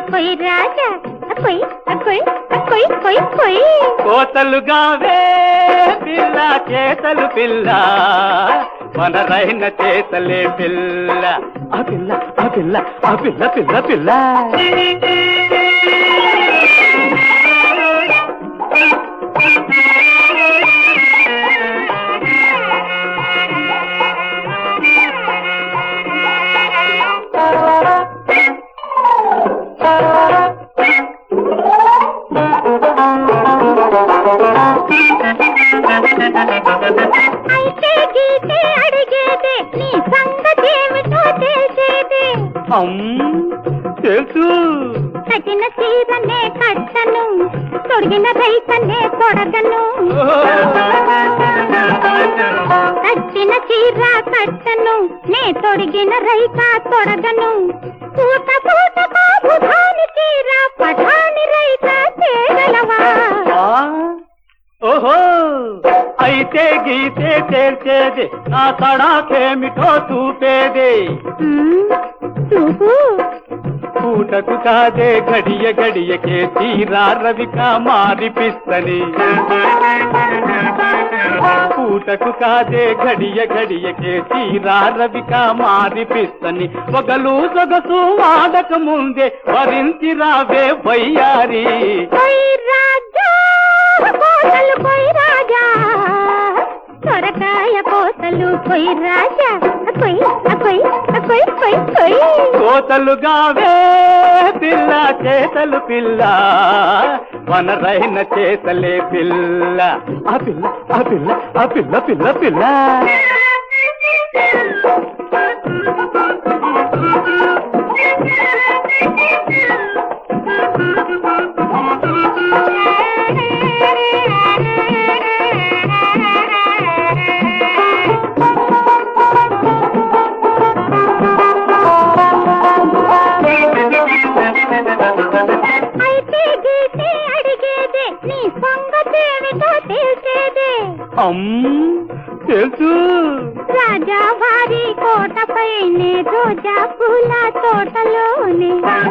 కొయ్ రాజా కొయ్ కొయ్ కొయ్ కొయ్ కొయ్ కోతలుగావే పిల్ల చేతలు పిల్ల మనరైన చేతలే పిల్ల ఆ పిల్ల ఆ పిల్ల ఆ పిల్ల పిల్ల పిల్ల అయితే గీతే అడిగేదే నీ సంగతేమిటో తెలిసేదే తెలుసు కట్టిన చీరనే కట్టను తొడిగిన రైతనే తొడగను కట్టిన చీర కట్టను నే తొడిగిన రైత తొడగను పూట పూట బాబుధాని చీర పఠాని రైత తేగలవా ఓహో అయితే గీతే తేల్చేది నా తడాకేమిటో చూపేది చూపు పూటకు కాదే గడియ గడియకే తీరా రవిగా మారిపిస్తని పూటకు కాదే గడియ గడియకే తీరా రవిగా మారిపిస్తని ఒకలు సొగసు వాడక ముందే వరించి రావే వయ్యారి కొయ్ రాజా సొరకాయ కోతలు కొయ్ రాజా కొయ్ కొయ్ కొయ్ కొయ్ కొయ్ కోతలుగావే పిల్ల చేతలు పిల్ల వనరైన చేతలే పిల్ల ఆ పిల్ల ఆ పిల్ల ఆ పిల్ల పిల్ల పిల్ల అయితే గీతే అడిగేదే నీ సంగతేమిటో తెలిసేదే తెలుసు రాజా వారి కోటపైనే రోజా పూల తోటలోనే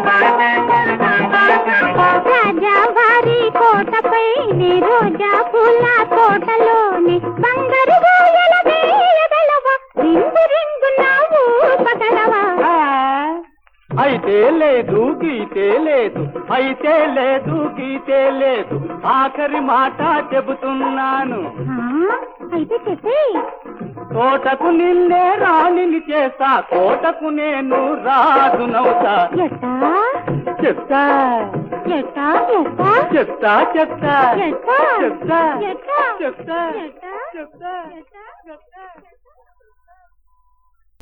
రాజా వారి కోటపైనే రోజా పూల తోటలోనే బంగారు గోయల వేయగలవా రింగు రింగు నావు పగలవా అయితే లేదు గీతే లేదు అయితే లేదు గీతే లేదు ఆఖరి మాట చెబుతున్నాను అయితే చెప్పే తోటకు నిన్నే రాణిని చేస్తా తోటకు నేను రాజునవుతా ఎట్టా చెప్తా ఎట్టా ఎట్టా చెప్తా చెప్తా ఎట్టా చెప్తా ఎట్టా చెప్తా ఎట్టా చెప్తా చెప్తా